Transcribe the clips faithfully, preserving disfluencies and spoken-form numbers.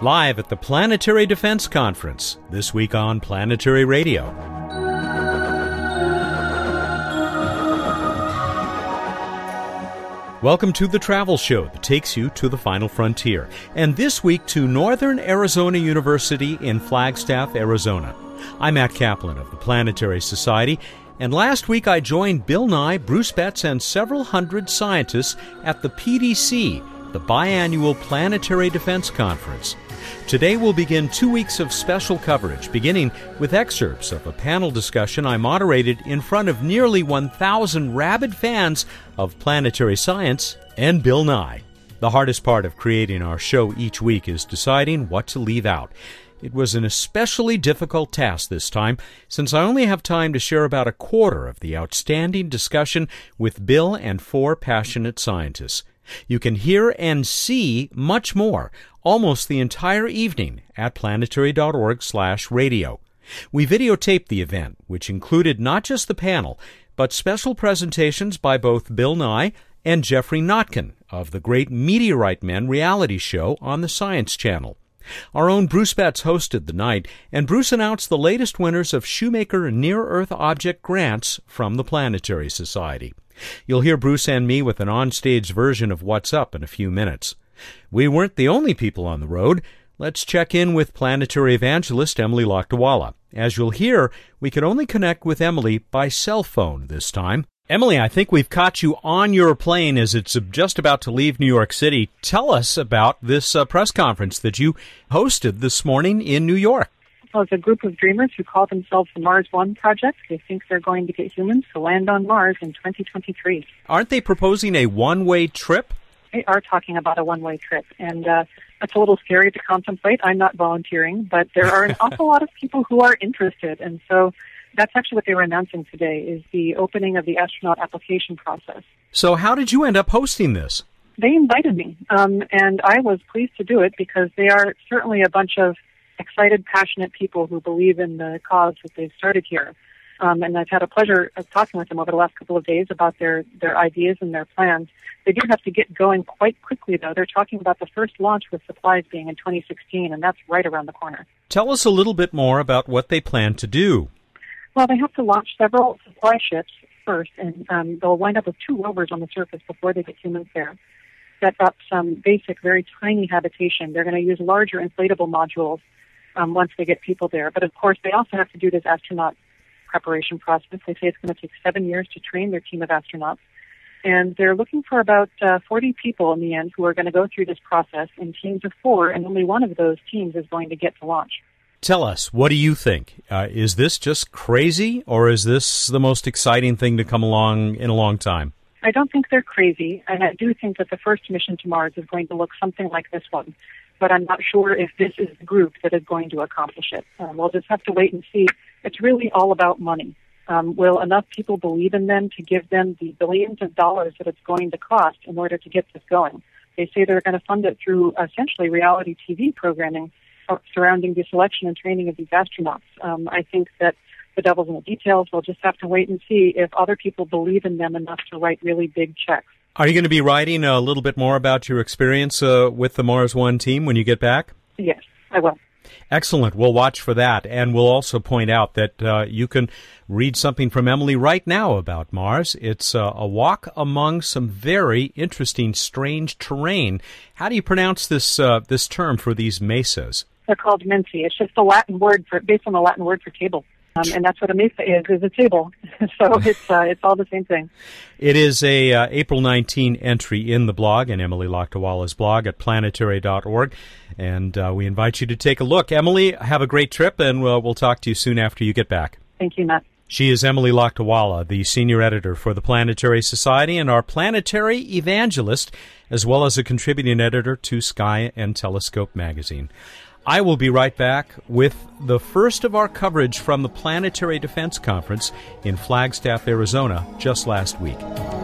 Live at the Planetary Defense Conference, this week on Planetary Radio. Welcome to the travel show that takes you to the final frontier, and this week to Northern Arizona University in Flagstaff, Arizona. I'm Matt Kaplan of the Planetary Society, and last week I joined Bill Nye, Bruce Betts, and several hundred scientists at the P D C, the biannual Planetary Defense Conference. Today we'll begin two weeks of special coverage, beginning with excerpts of a panel discussion I moderated in front of nearly one thousand rabid fans of planetary science and Bill Nye. The hardest part of creating our show each week is deciding what to leave out. It was an especially difficult task this time, since I only have time to share about a quarter of the outstanding discussion with Bill and four passionate scientists. You can hear and see much more, almost the entire evening, at planetary.org slash radio. We videotaped the event, which included not just the panel, but special presentations by both Bill Nye and Jeffrey Notkin of the Great Meteorite Men reality show on the Science Channel. Our own Bruce Betts hosted the night, and Bruce announced the latest winners of Shoemaker Near-Earth Object grants from the Planetary Society. You'll hear Bruce and me with an on-stage version of What's Up in a few minutes. We weren't the only people on the road. Let's check in with planetary evangelist Emily Lakdawalla. As you'll hear, we could only connect with Emily by cell phone this time. Emily, I think we've caught you on your plane as it's just about to leave New York City. Tell us about this uh, press conference that you hosted this morning in New York. Well, it's a group of dreamers who call themselves the Mars One Project. They think they're going to get humans to land on Mars in twenty twenty-three. Aren't they proposing a one-way trip? They are talking about a one-way trip, and uh, it's a little scary to contemplate. I'm not volunteering, but there are an awful lot of people who are interested, and so that's actually what they were announcing today, is the opening of the astronaut application process. So how did you end up hosting this? They invited me, um, and I was pleased to do it because they are certainly a bunch of excited, passionate people who believe in the cause that they've started here. Um, and I've had a pleasure of talking with them over the last couple of days about their, their ideas and their plans. They do have to get going quite quickly, though. They're talking about the first launch with supplies being in twenty sixteen, and that's right around the corner. Tell us a little bit more about what they plan to do. Well, they have to launch several supply ships first, and um, they'll wind up with two rovers on the surface before they get humans there. Set up some basic, very tiny habitation. They're going to use larger inflatable modules um, once they get people there. But, of course, they also have to do this astronaut preparation process. They say it's going to take seven years to train their team of astronauts. And they're looking for about uh, forty people in the end who are going to go through this process in teams of four, and only one of those teams is going to get to launch. Tell us, what do you think? Uh, is this just crazy, or is this the most exciting thing to come along in a long time? I don't think they're crazy, and I do think that the first mission to Mars is going to look something like this one. But I'm not sure if this is the group that is going to accomplish it. Um, we'll just have to wait and see. It's really all about money. Um, will enough people believe in them to give them the billions of dollars that it's going to cost in order to get this going? They say they're going to fund it through essentially reality T V programming surrounding the selection and training of these astronauts. Um, I think that the devil's in the details. We'll just have to wait and see if other people believe in them enough to write really big checks. Are you going to be writing a little bit more about your experience uh, with the Mars One team when you get back? Yes, I will. Excellent. We'll watch for that. And we'll also point out that uh, you can read something from Emily right now about Mars. It's uh, a walk among some very interesting, strange terrain. How do you pronounce this uh, this term for these mesas? They're called mensi. It's just a Latin word for, based on the Latin word for table. Um, and that's what a mesa is, is a table. So it's uh, it's all the same thing. It is a uh, April nineteenth entry in the blog, in Emily Lakdawalla's blog at planetary dot org. And uh, we invite you to take a look. Emily, have a great trip, and we'll, we'll talk to you soon after you get back. Thank you, Matt. She is Emily Lakdawalla, the senior editor for the Planetary Society and our planetary evangelist, as well as a contributing editor to Sky and Telescope magazine. I will be right back with the first of our coverage from the Planetary Defense Conference in Flagstaff, Arizona, just last week.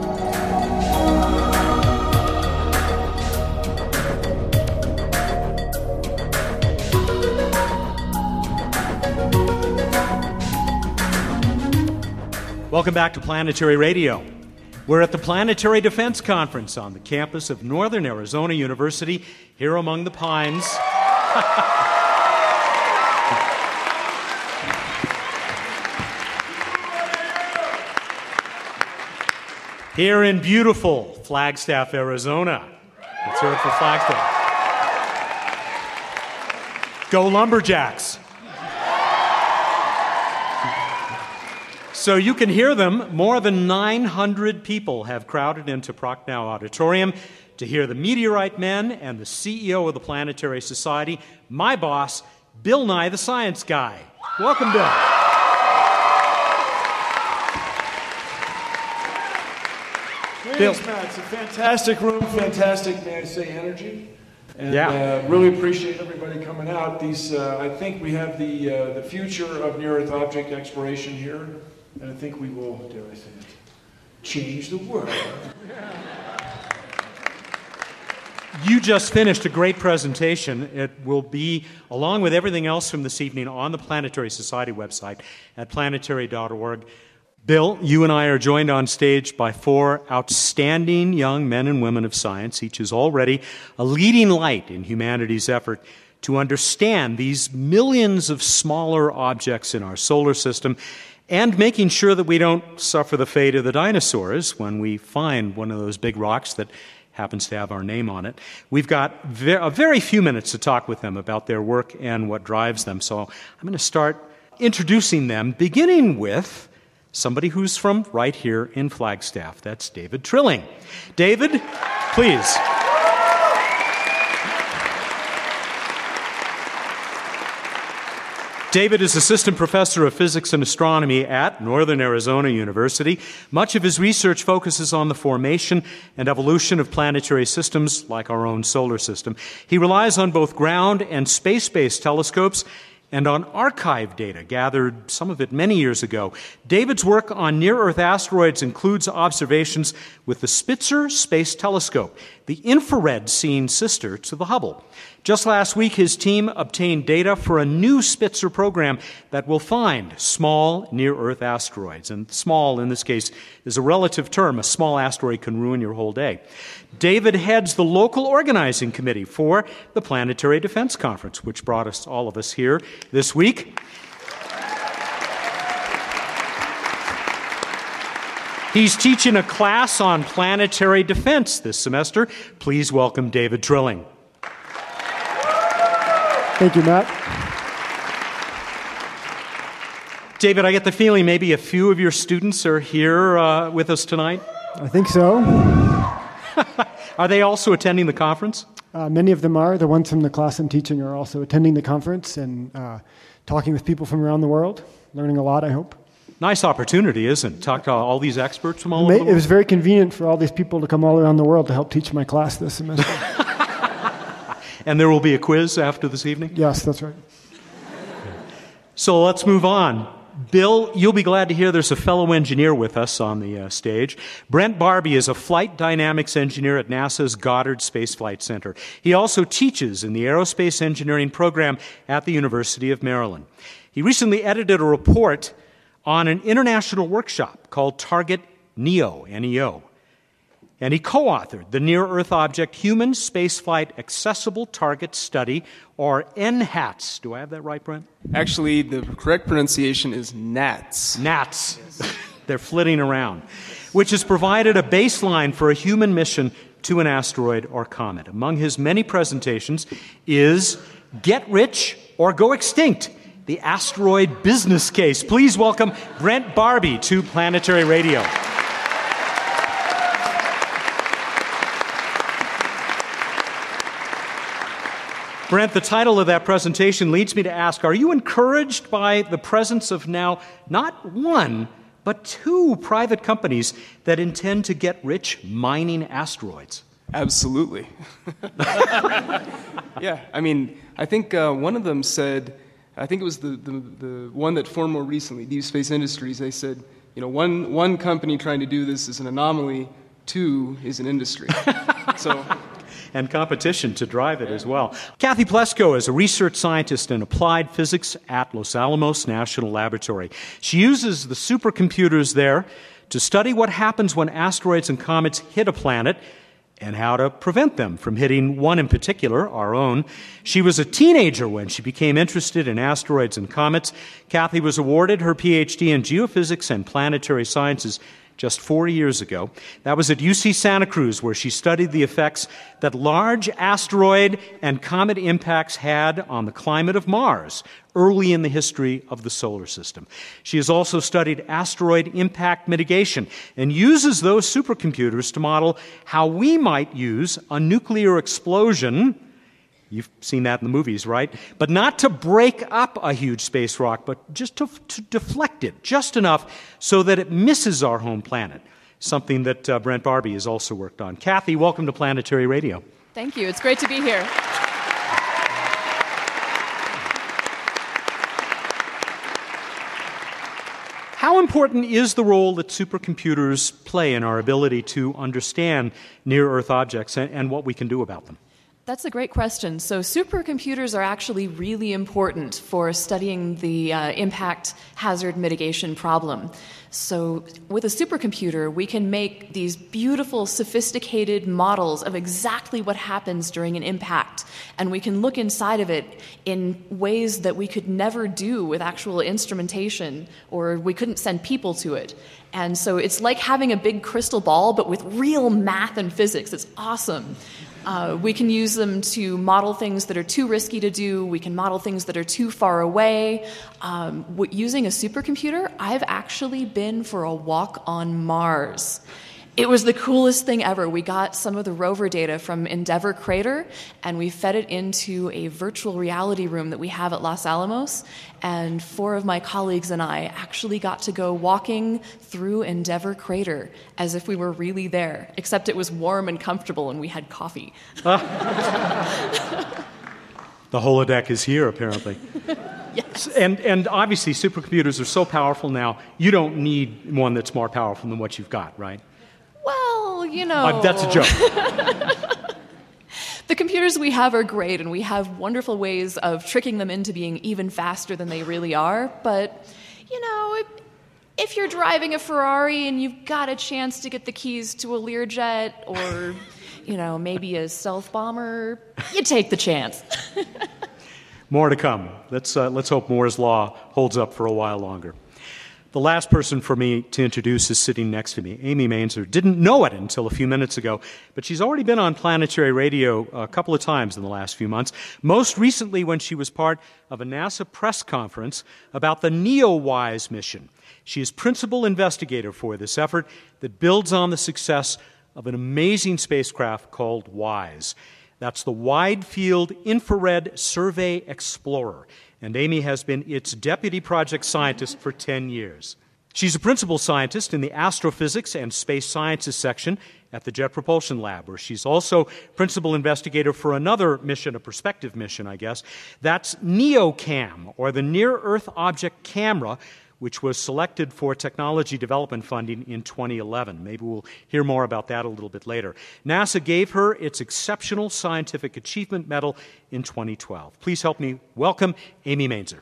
Welcome back to Planetary Radio. We're at the Planetary Defense Conference on the campus of Northern Arizona University, here among the pines. Here in beautiful Flagstaff, Arizona. Let's hear it for Flagstaff. Go Lumberjacks. So you can hear them. More than nine hundred people have crowded into Prochnow Auditorium to hear the Meteorite Men and the C E O of the Planetary Society, my boss, Bill Nye the Science Guy. Welcome, Bill. Thanks, Matt. It's a fantastic room, fantastic, may I say, energy. And yeah. uh, really appreciate everybody coming out. These, uh, I think we have the uh, the future of near-Earth object exploration here, and I think we will, dare I say it, change the world. You just finished a great presentation. It will be, along with everything else from this evening, on the Planetary Society website at planetary dot org. Bill, you and I are joined on stage by four outstanding young men and women of science. Each is already a leading light in humanity's effort to understand these millions of smaller objects in our solar system and making sure that we don't suffer the fate of the dinosaurs when we find one of those big rocks that happens to have our name on it. We've got ve- a very few minutes to talk with them about their work and what drives them. So I'm going to start introducing them, beginning with somebody who's from right here in Flagstaff. That's David Trilling. David, please. David is assistant professor of physics and astronomy at Northern Arizona University. Much of his research focuses on the formation and evolution of planetary systems like our own solar system. He relies on both ground and space-based telescopes and on archive data gathered, some of it many years ago. David's work on near-Earth asteroids includes observations with the Spitzer Space Telescope, the infrared-seeing sister to the Hubble. Just last week, his team obtained data for a new Spitzer program that will find small near-Earth asteroids. And small, in this case, is a relative term. A small asteroid can ruin your whole day. David heads the local organizing committee for the Planetary Defense Conference, which brought us all of us here this week. He's teaching a class on planetary defense this semester. Please welcome David Trilling. Thank you, Matt. David, I get the feeling maybe a few of your students are here uh, with us tonight. I think so. Are they also attending the conference? Uh, many of them are. The ones from the class I'm teaching are also attending the conference and uh, talking with people from around the world, learning a lot, I hope. Nice opportunity, isn't it? Talk to all these experts from all It, over may, the it world. was very convenient for all these people to come all around the world to help teach my class this semester. And there will be a quiz after this evening? Yes, that's right. So let's move on. Bill, you'll be glad to hear there's a fellow engineer with us on the uh, stage. Brent Barbee is a flight dynamics engineer at NASA's Goddard Space Flight Center. He also teaches in the aerospace engineering program at the University of Maryland. He recently edited a report on an international workshop called Target NEO, N E O. And he co-authored the Near-Earth Object Human Spaceflight Accessible Target Study, or N HATS. Do I have that right, Brent? Actually, the correct pronunciation is NATS. NATS. Yes. They're flitting around. Which has provided a baseline for a human mission to an asteroid or comet. Among his many presentations is Get Rich or Go Extinct, the asteroid business case. Please welcome Brent Barbee to Planetary Radio. Brent, the title of that presentation leads me to ask, are you encouraged by the presence of now not one, but two private companies that intend to get rich mining asteroids? Absolutely. Yeah, I mean, I think uh, one of them said, I think it was the, the, the one that formed more recently, Deep Space Industries, they said, you know, one, one company trying to do this is an anomaly, two is an industry. So... and competition to drive it as well. Kathy Plesko is a research scientist in applied physics at Los Alamos National Laboratory. She uses the supercomputers there to study what happens when asteroids and comets hit a planet and how to prevent them from hitting one in particular, our own. She was a teenager when she became interested in asteroids and comets. Kathy was awarded her P H D in geophysics and planetary sciences just four years ago. That was at U C Santa Cruz, where she studied the effects that large asteroid and comet impacts had on the climate of Mars early in the history of the solar system. She has also studied asteroid impact mitigation and uses those supercomputers to model how we might use a nuclear explosion. You've seen that in the movies, right? But not to break up a huge space rock, but just to, to deflect it just enough so that it misses our home planet, something that uh, Brent Barbee has also worked on. Kathy, welcome to Planetary Radio. Thank you. It's great to be here. How important is the role that supercomputers play in our ability to understand near-Earth objects and, and what we can do about them? That's a great question. So supercomputers are actually really important for studying the uh, impact hazard mitigation problem. So with a supercomputer, we can make these beautiful, sophisticated models of exactly what happens during an impact. And we can look inside of it in ways that we could never do with actual instrumentation, or we couldn't send people to it. And so it's like having a big crystal ball, but with real math and physics. It's awesome. Uh, we can use them to model things that are too risky to do. We can model things that are too far away. Um, w- using a supercomputer, I've actually been for a walk on Mars. It was the coolest thing ever. We got some of the rover data from Endeavour Crater, and we fed it into a virtual reality room that we have at Los Alamos. And four of my colleagues and I actually got to go walking through Endeavour Crater as if we were really there, except it was warm and comfortable, and we had coffee. The holodeck is here, apparently. Yes. And, and obviously, supercomputers are so powerful now, you don't need one that's more powerful than what you've got, right? Well, you know. Uh, that's a joke. The computers we have are great, and we have wonderful ways of tricking them into being even faster than they really are. But, you know, if, if you're driving a Ferrari and you've got a chance to get the keys to a Learjet or, you know, maybe a stealth bomber, you take the chance. More to come. Let's, uh, let's hope Moore's Law holds up for a while longer. The last person for me to introduce is sitting next to me. Amy Mainzer didn't know it until a few minutes ago, but she's already been on Planetary Radio a couple of times in the last few months, most recently when she was part of a NASA press conference about the NEOWISE mission. She is principal investigator for this effort that builds on the success of an amazing spacecraft called WISE. That's the Wide Field Infrared Survey Explorer, and Amy has been its deputy project scientist for ten years. She's a principal scientist in the Astrophysics and Space Sciences section at the Jet Propulsion Lab, where she's also principal investigator for another mission, a prospective mission, I guess. That's NEOCAM, or the Near Earth Object Camera, which was selected for technology development funding in twenty eleven. Maybe we'll hear more about that a little bit later. NASA gave her its Exceptional Scientific Achievement Medal in twenty twelve. Please help me welcome Amy Mainzer.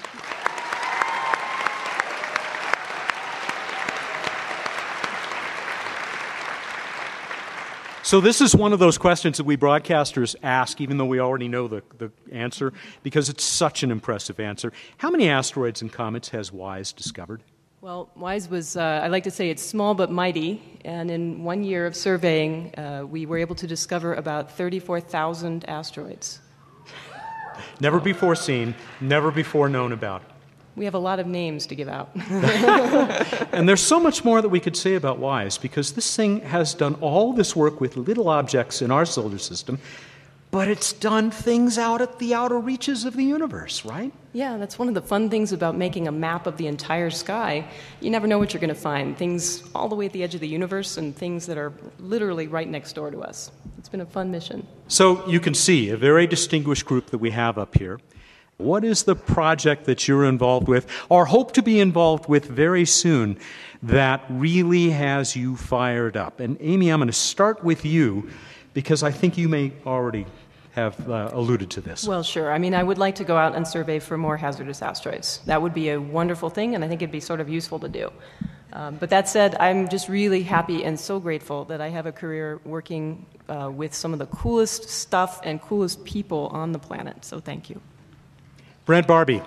So this is one of those questions that we broadcasters ask, even though we already know the, the answer, because it's such an impressive answer. How many asteroids and comets has WISE discovered? Well, WISE was, uh, I like to say it's small but mighty, and in one year of surveying, uh, we were able to discover about thirty-four thousand asteroids. Never before seen, never before known about. We have a lot of names to give out. And there's so much more that we could say about WISE, because this thing has done all this work with little objects in our solar system, but it's done things out at the outer reaches of the universe, right? Yeah, that's one of the fun things about making a map of the entire sky. You never know what you're going to find. Things all the way at the edge of the universe and things that are literally right next door to us. It's been a fun mission. So you can see a very distinguished group that we have up here. What is the project that you're involved with, or hope to be involved with very soon, that really has you fired up? And Amy, I'm going to start with you, because I think you may already have uh, alluded to this. Well, sure. I mean, I would like to go out and survey for more hazardous asteroids. That would be a wonderful thing, and I think it'd be sort of useful to do. Um, but that said, I'm just really happy and so grateful that I have a career working uh, with some of the coolest stuff and coolest people on the planet. So thank you. Brent Barbee.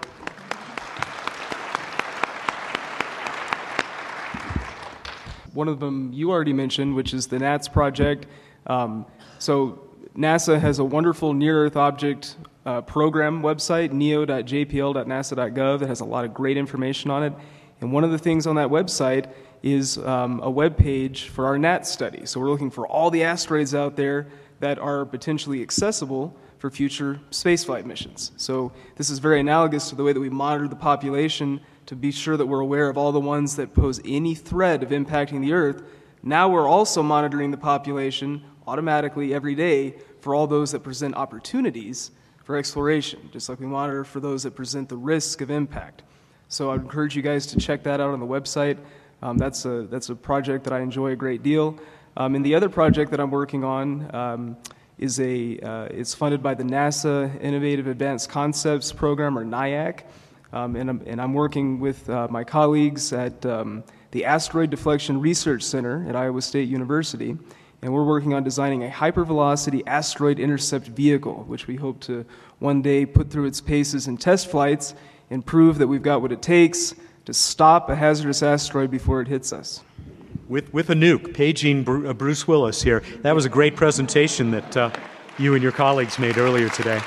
One of them you already mentioned, which is the NATS project. Um, so NASA has a wonderful near-Earth object uh, program website, neo dot j p l dot nasa dot gov, that has a lot of great information on it. And one of the things on that website is um, a web page for our NATS study. So we're looking for all the asteroids out there that are potentially accessible for future spaceflight missions. So this is very analogous to the way that we monitor the population to be sure that we're aware of all the ones that pose any threat of impacting the Earth. Now we're also monitoring the population automatically every day for all those that present opportunities for exploration, just like we monitor for those that present the risk of impact. So I'd encourage you guys to check that out on the website. Um, that's a that's a project that I enjoy a great deal. Um, and the other project that I'm working on um, is a uh, it's funded by the NASA Innovative Advanced Concepts Program, or NIAC, um, and I'm and I'm working with uh, my colleagues at um, the Asteroid Deflection Research Center at Iowa State University, and we're working on designing a hypervelocity asteroid intercept vehicle, which we hope to one day put through its paces in test flights and prove that we've got what it takes to stop a hazardous asteroid before it hits us. With, with a nuke, paging Bru- uh, Bruce Willis here. That was a great presentation that uh, you and your colleagues made earlier today.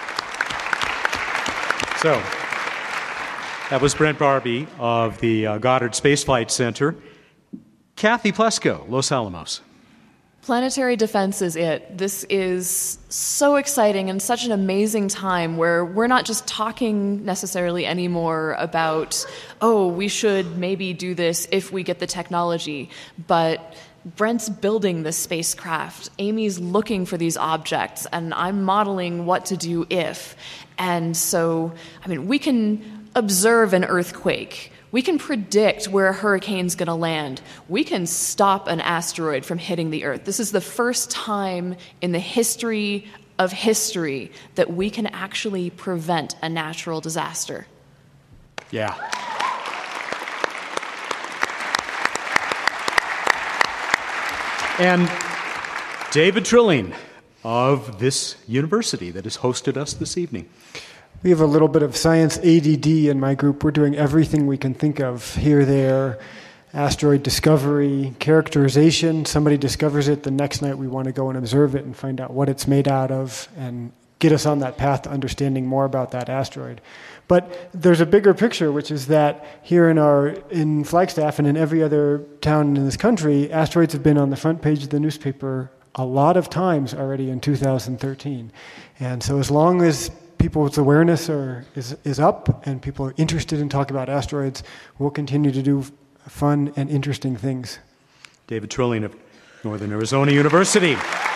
So, that was Brent Barbee of the uh, Goddard Space Flight Center. Kathy Plesko, Los Alamos. Planetary defense is it. This is so exciting and such an amazing time where we're not just talking necessarily anymore about, oh, we should maybe do this if we get the technology, but Brent's building this spacecraft, Amy's looking for these objects, and I'm modeling what to do if. And so, I mean, we can observe an earthquake. We can predict where a hurricane's going to land. We can stop an asteroid from hitting the Earth. This is the first time in the history of history that we can actually prevent a natural disaster. Yeah. And David Trilling of this university that has hosted us this evening. We have a little bit of science A D D in my group. We're doing everything we can think of here, there, asteroid discovery, characterization. Somebody discovers it, the next night we want to go and observe it and find out what it's made out of and get us on that path to understanding more about that asteroid. But there's a bigger picture, which is that here in our in Flagstaff and in every other town in this country, asteroids have been on the front page of the newspaper a lot of times already in two thousand thirteen. And so as long as people's awareness are, is, is up and people are interested in talking about asteroids, we'll continue to do fun and interesting things. David Trilling of Northern Arizona University.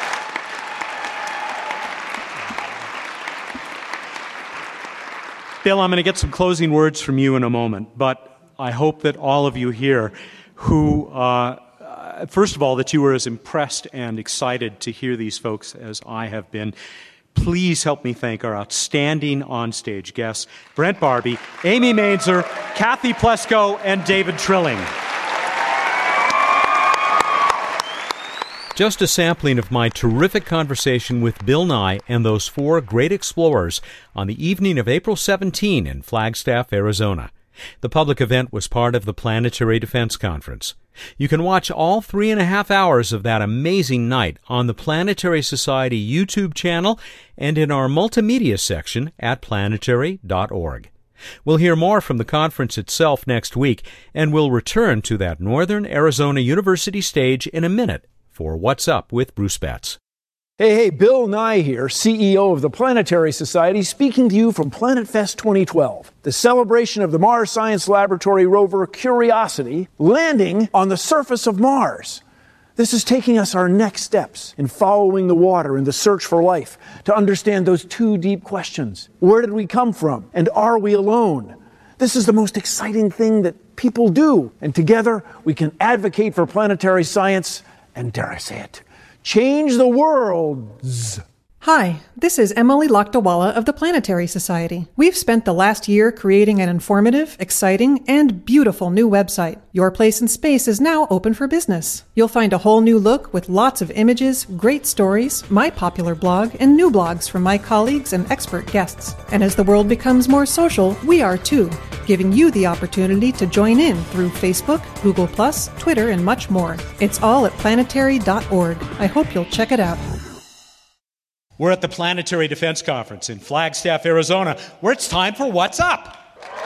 Bill, I'm going to get some closing words from you in a moment, but I hope that all of you here who, uh, first of all, that you were as impressed and excited to hear these folks as I have been. Please help me thank our outstanding on-stage guests, Brent Barbee, Amy Mainzer, Kathy Plesko, and David Trilling. Just a sampling of my terrific conversation with Bill Nye and those four great explorers on the evening of April seventeenth in Flagstaff, Arizona. The public event was part of the Planetary Defense Conference. You can watch all three and a half hours of that amazing night on the Planetary Society YouTube channel and in our multimedia section at planetary dot org. We'll hear more from the conference itself next week, and we'll return to that Northern Arizona University stage in a minute for What's Up with Bruce Betts. Hey, hey, Bill Nye here, C E O of the Planetary Society, speaking to you from Planet Fest twenty twelve, the celebration of the Mars Science Laboratory rover Curiosity landing on the surface of Mars. This is taking us our next steps in following the water in the search for life to understand those two deep questions. Where did we come from? And are we alone? This is the most exciting thing that people do. And together, we can advocate for planetary science and, dare I say it, change the world. Hi, this is Emily Lakdawala of the Planetary Society. We've spent the last year creating an informative, exciting, and beautiful new website. Your Place in Space is now open for business. You'll find a whole new look with lots of images, great stories, my popular blog, and new blogs from my colleagues and expert guests. And as the world becomes more social, we are too, giving you the opportunity to join in through Facebook, Google plus, Twitter, and much more. It's all at planetary dot org. I hope you'll check it out. We're at the Planetary Defense Conference in Flagstaff, Arizona, where it's time for What's Up?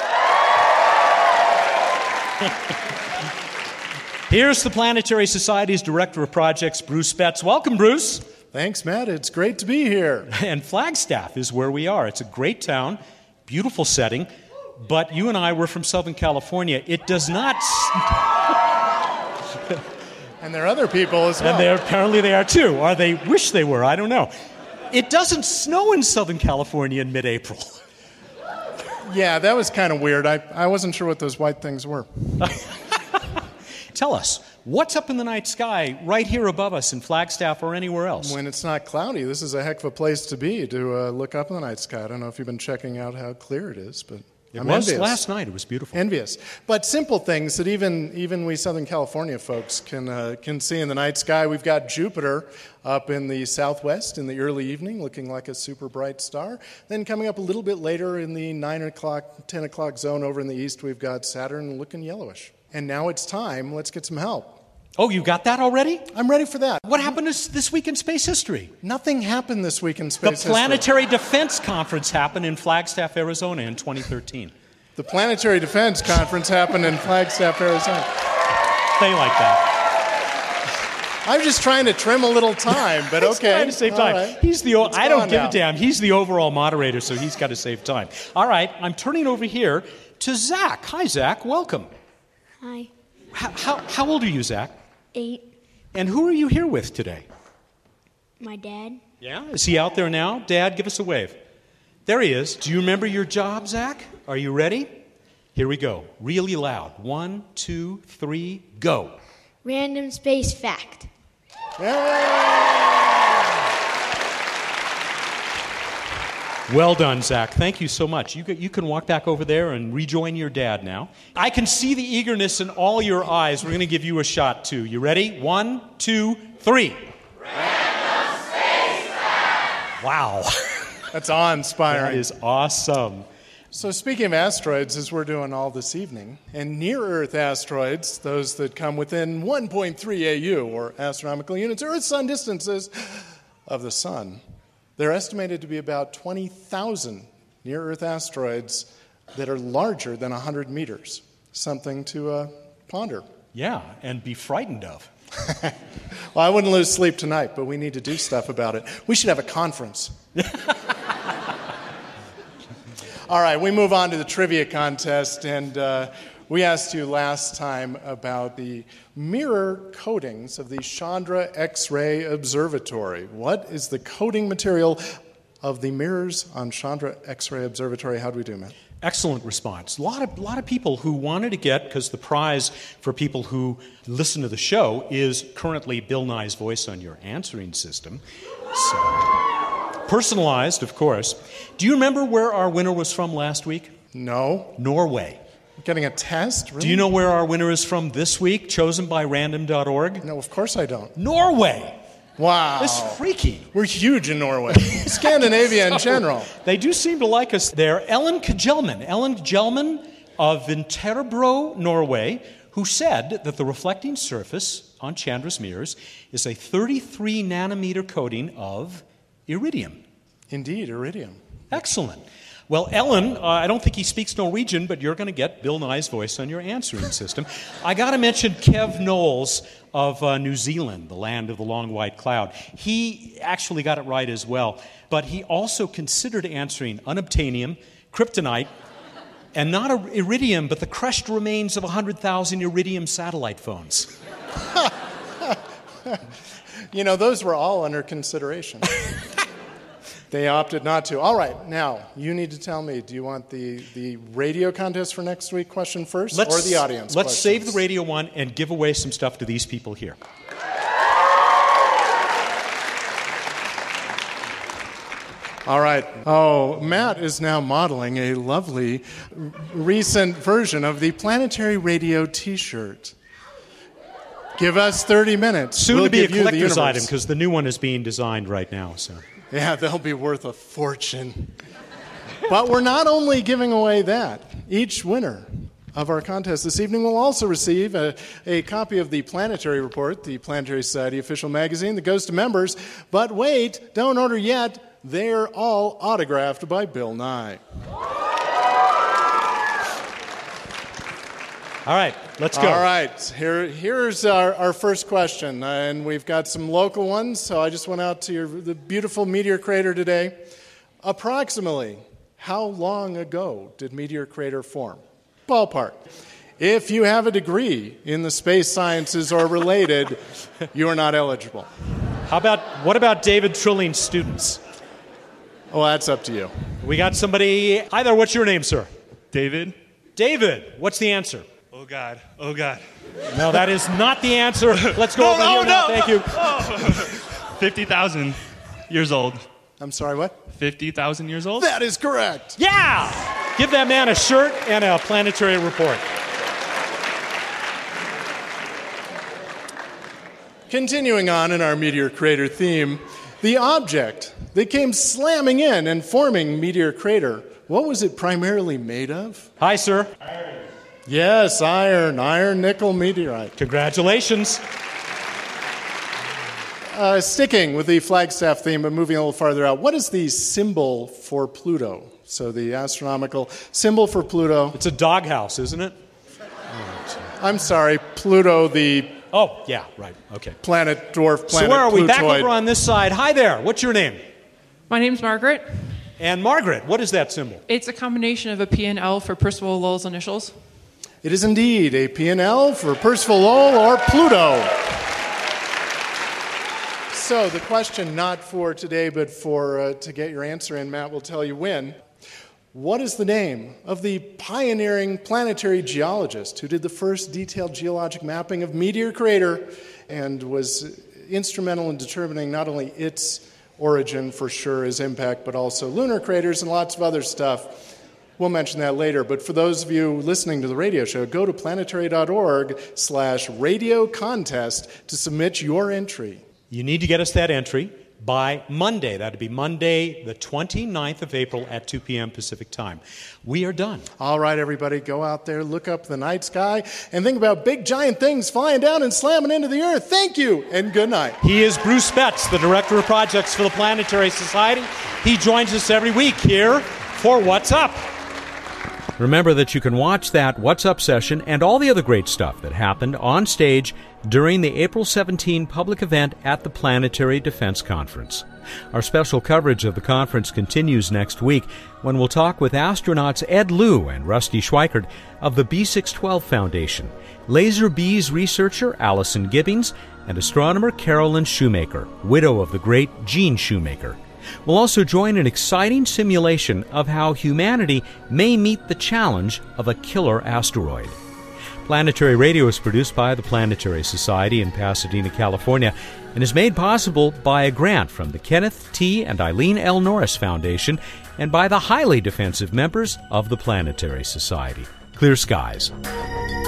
Here's the Planetary Society's Director of Projects, Bruce Betts. Welcome, Bruce. Thanks, Matt. It's great to be here. And Flagstaff is where we are. It's a great town, beautiful setting, but you and I were from Southern California. It does not... And there are other people as well. And they apparently they are too, or they wish they were. I don't know. It doesn't snow in Southern California in mid-April. Yeah, that was kind of weird. I, I wasn't sure what those white things were. Tell us, what's up in the night sky right here above us in Flagstaff or anywhere else? When it's not cloudy, this is a heck of a place to be, to uh, look up in the night sky. I don't know if you've been checking out how clear it is, but... It I'm was envious. Last night. It was beautiful. Envious. But simple things that even even we Southern California folks can uh, can see in the night sky. We've got Jupiter up in the southwest in the early evening, looking like a super bright star. Then coming up a little bit later in the nine o'clock, ten o'clock zone over in the east, we've got Saturn looking yellowish. And now it's time. Let's get some help. Oh, you got that already? I'm ready for that. What happened this week in space history? Nothing happened this week in space history. The Planetary Defense Conference happened in Flagstaff, Arizona in twenty thirteen. The Planetary Defense Conference happened in Flagstaff, Arizona. They like that. I'm just trying to trim a little time, but He's okay. trying to save time. Right. He's the. It's I don't gone give now. a damn. He's the overall moderator, so he's got to save time. All right, I'm turning over here to Zach. Hi, Zach. Welcome. Hi. How, how, how old are you, Zach? Eight. And who are you here with today? My dad. Yeah? Is he out there now? Dad, give us a wave. There he is. Do you remember your job, Zach? Are you ready? Here we go. Really loud. One, two, three, go. Random space fact. Well done, Zach. Thank you so much. You can, you can walk back over there and rejoin your dad now. I can see the eagerness in all your eyes. We're going to give you a shot, too. You ready? One, two, three. Random space fact. Wow. That's awe-inspiring. That is awesome. So speaking of asteroids, as we're doing all this evening, and near-Earth asteroids, those that come within one point three A U, or astronomical units, Earth-Sun distances of the Sun, they're estimated to be about twenty thousand near-Earth asteroids that are larger than one hundred meters. Something to uh, ponder. Yeah, and be frightened of. Well, I wouldn't lose sleep tonight, but we need to do stuff about it. We should have a conference. All right, we move on to the trivia contest, and uh, we asked you last time about the mirror coatings of the Chandra X-ray Observatory. What is the coating material of the mirrors on Chandra X-ray Observatory? How do we do, Matt? Excellent response. A lot of, lot of people who wanted to get, because the prize for people who listen to the show is currently Bill Nye's voice on your answering system. So, personalized, of course. Do you remember where our winner was from last week? No. Norway. Getting a test? Really? Do you know where our winner is from this week, chosen by random dot org? No, of course I don't. Norway. Wow. It's freaky. We're huge in Norway. Scandinavia in So, general. They do seem to like us there. Ellen Kjelman, Ellen Kjelman of Vinterbro, Norway, who said that the reflecting surface on Chandra's mirrors is a thirty-three nanometer coating of iridium. Indeed, iridium. Excellent. Well, Ellen, uh, I don't think he speaks Norwegian, but you're going to get Bill Nye's voice on your answering system. I got to mention Kev Knowles of uh, New Zealand, the land of the long white cloud. He actually got it right as well, but he also considered answering unobtainium, kryptonite, and not a, iridium, but the crushed remains of one hundred thousand iridium satellite phones. You know, those were all under consideration. They opted not to. All right, now, you need to tell me, do you want the, the radio contest for next week question first, let's, or the audience Let's questions? save the radio one and give away some stuff to these people here. All right. Oh, Matt is now modeling a lovely r- recent version of the Planetary Radio T-shirt. Give us thirty minutes. Soon we'll to be a give you the collector's universe. item because the new one is being designed right now. So Yeah, they'll be worth a fortune. But we're not only giving away that. Each winner of our contest this evening will also receive a, a copy of the Planetary Report, the Planetary Society official magazine that goes to members. But wait, don't order yet. They're all autographed by Bill Nye. All right, let's go. All right, here, here's our, our first question, and we've got some local ones, so I just went out to your, the beautiful meteor crater today. Approximately, how long ago did Meteor Crater form? Ballpark. If you have a degree in the space sciences or related, you are not eligible. How about, what about David Trilling's students? Well, that's up to you. We got somebody. Hi there, what's your name, sir? David. David, what's the answer? Oh, God. Oh, God. No, that is not the answer. Let's go no, over no, here no, now. Thank no. you. Oh. fifty thousand years old. I'm sorry, what? fifty thousand years old? That is correct. Yeah! Give that man a shirt and a planetary report. Continuing on in our meteor crater theme, the object that came slamming in and forming Meteor Crater, what was it primarily made of? Hi, sir. Iron. Yes, iron, iron nickel meteorite. Congratulations. Uh, sticking with the Flagstaff theme, but moving a little farther out, what is the symbol for Pluto? So the astronomical symbol for Pluto. It's a doghouse, isn't it? I'm sorry, Pluto, the Oh, yeah, right. Okay. planet, dwarf planet. So where are we? Back Plutoid. over on this side. Hi there. What's your name? My name's Margaret. And Margaret, what is that symbol? It's a combination of a P and L for Percival Lowell's initials. It is indeed a P and L for Percival Lowell or Pluto. So the question not for today, but for uh, to get your answer in, Matt will tell you when. What is the name of the pioneering planetary geologist who did the first detailed geologic mapping of Meteor Crater and was instrumental in determining not only its origin, for sure, its impact, but also lunar craters and lots of other stuff? We'll mention that later, but for those of you listening to the radio show, go to planetary.org slash radio contest to submit your entry. You need to get us that entry by Monday. That would be Monday, the twenty-ninth of April at two p.m. Pacific time. We are done. All right, everybody, go out there, look up the night sky, and think about big, giant things flying down and slamming into the earth. Thank you, and good night. He is Bruce Betts, the Director of Projects for the Planetary Society. He joins us every week here for What's Up. Remember that you can watch that What's Up session and all the other great stuff that happened on stage during the April seventeenth public event at the Planetary Defense Conference. Our special coverage of the conference continues next week when we'll talk with astronauts Ed Lu and Rusty Schweikert of the B six twelve Foundation, Laser Bees researcher Allison Gibbings, and astronomer Carolyn Shoemaker, widow of the great Gene Shoemaker. We'll also join an exciting simulation of how humanity may meet the challenge of a killer asteroid. Planetary Radio is produced by the Planetary Society in Pasadena, California, and is made possible by a grant from the Kenneth T. and Eileen L. Norris Foundation and by the highly defensive members of the Planetary Society. Clear skies.